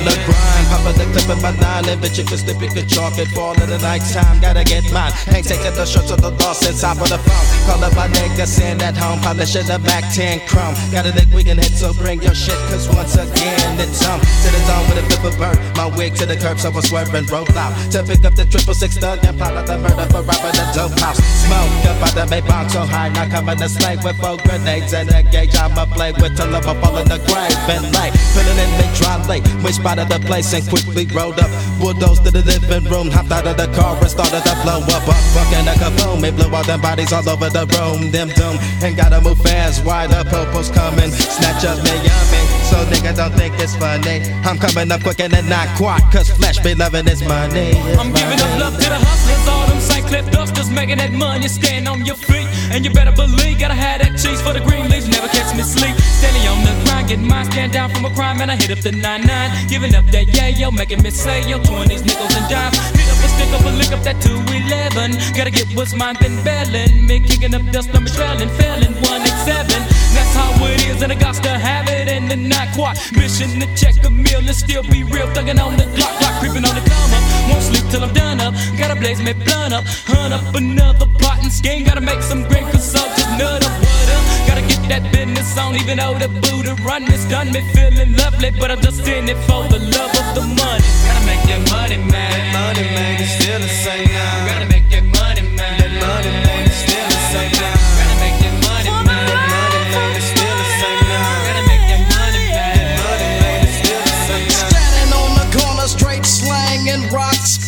the grind, pop the clip in my nine, and bitch, you can slip, you can chalk it. Fall in the night time, gotta get mine. Ain't taking the shirts of the loss inside of the phone. Call up my nigga, sitting at home, polishing the Mac 10 chrome. Got a lick we can hit, so bring your shit, cause once again it's on. To the zone with a flip of bird, my wig to the curb, so I swerve and roll out. To pick up the 666 thug and plot out the murder for robbing the dope house. Smoke up out the Maybach so high, now coming to slay with 4 grenades and a gauge. I'ma play with till I'm fall in the grave and lay. Filling in me dry late, we spotted the place and quickly rolled up. Bulldozed to the living room, hopped out of the car and started to blow up. Fucking a kaboom, it blew all them bodies all over the room. Them doom, and gotta move fast, wide up, popo's coming. Snatch up me yummy, so nigga don't think it's funny. I'm coming up quick and not quite, cause flesh be loving his money. I'm giving up love to the hustlers, all them St. Cliff dusters, making that money, stand on your feet. And you better believe, gotta have that cheese for the green leaves, never catch me sleep. Steady on the grind, getting mine, stand down from a crime, and I hit up the 99. Giving up that yeah, yo, making me say, yo, 20s, nickels and dimes. Hit up a stick up a lick up that 211. Gotta get what's mine, been bailing. Me kicking up dust, I'm trailing, failing 187. That's how it is, and I got to have it, and then not quite. Mission to check a meal and still be real, thugging on the clock, creeping on the come up. Won't sleep till I'm done up, gotta blaze me blunt up. Hunt up another pot and skin, gotta make some green consult, just nut up, butter. Gotta get that business on, even though the Buddha run it's done me feeling lovely, but I'm just in it for the love of the money. Gotta make that money, man. That money, man, it's still the same now. Gotta make that money, man. That money, man, it's still the same now. Gotta make that money, man. That money, man, it's still the same now. Gotta make that money, man. That money, man, it's still the same now. Standing on the corner, straight slanging rocks.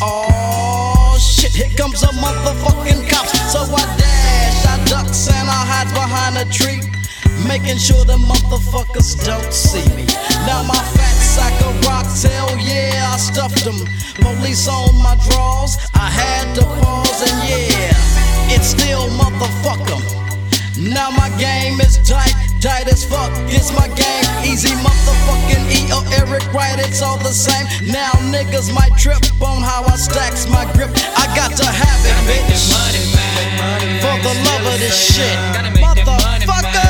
Oh shit, here comes a motherfucking cops. So I dash, I ducks and I hide behind a tree, making sure the motherfuckers don't see me. Now my fat sack of rocks, hell yeah, I stuffed them. Police on my drawers, I had to pause and yeah, it's still motherfucker. Now my game is tight, tight as fuck, it's my game. Easy motherfucking E or Eric Wright, it's all the same. Now niggas might trip on how I stacks my grip. I got to have it, bitch, for the love of this shit, motherfucker.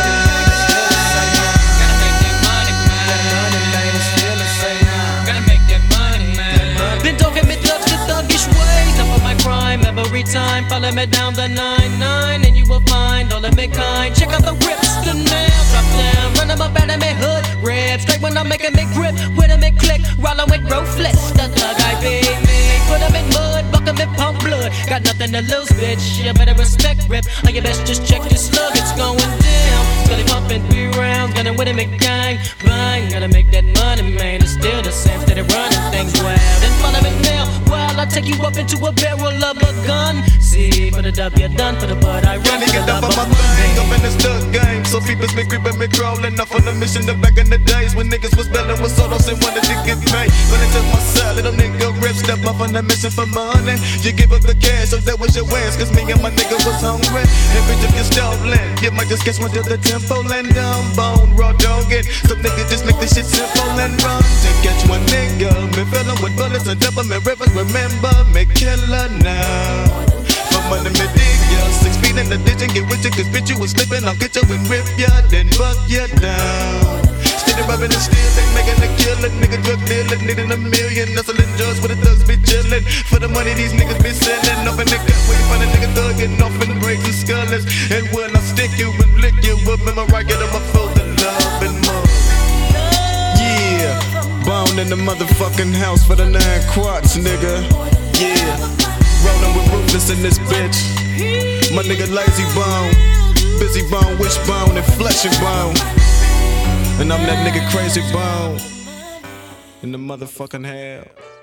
Been talking me thugs to thuggish ways, up on my crime every time. Follow me down the 99 and you will find all of me kind. Check out the rips, the nails drop down, run them up out of me hood, rip straight when I'm making me grip, with them in click, rollin' with ruthless. The thug I be me, put them in mud, buck them in pump blood. Got nothing to lose, bitch, you better respect rip, or you best just check your slug, it's going down. Scully pumping 3 rounds, gunning with him in gang, bang. Gotta make that money, man, it's still the same, steady running things wild. Then follow me now, while I take you up into a barrel of a gun. See, for the W done, for the bud I run, for the love of money. Up in the stud game, so people's been creeping, me crawling off on the mission. The back in the days when niggas was belling with solos and wanted to get paid. But it took my side, little nigga rip, step up on the mission for money. You give up the cash, so that was your ass, cause me and my nigga was hungry. Every time you stolen, you might just catch one to the tempo and down bone, raw dog it. Some niggas just make this shit simple and run to catch one nigga. Me fillin' with bullets and double me rivers, remember me killer now. For money me dig ya, 6 feet in the ditch and get with you, cause bitch you was slipping, I'll get you and rip ya, then buck ya down. Steady rubbing and stealing, making a killing, nigga drug dealing, needing $1 million, hustling drugs where the thugs be chillin'. For the money these niggas be selling, off in the gut where you find a nigga thuggin' off in the breaks and scullers. And when I stick you and lick you up, remember I get them, I feel the love and more. Yeah, bound in the motherfucking house for the 9 quarts, nigga. Yeah, rollin' with ruthless in this bitch. My nigga lazy bone, busy bone, wishbone, and flesh and bone. And I'm that nigga crazy bone in the motherfucking hell.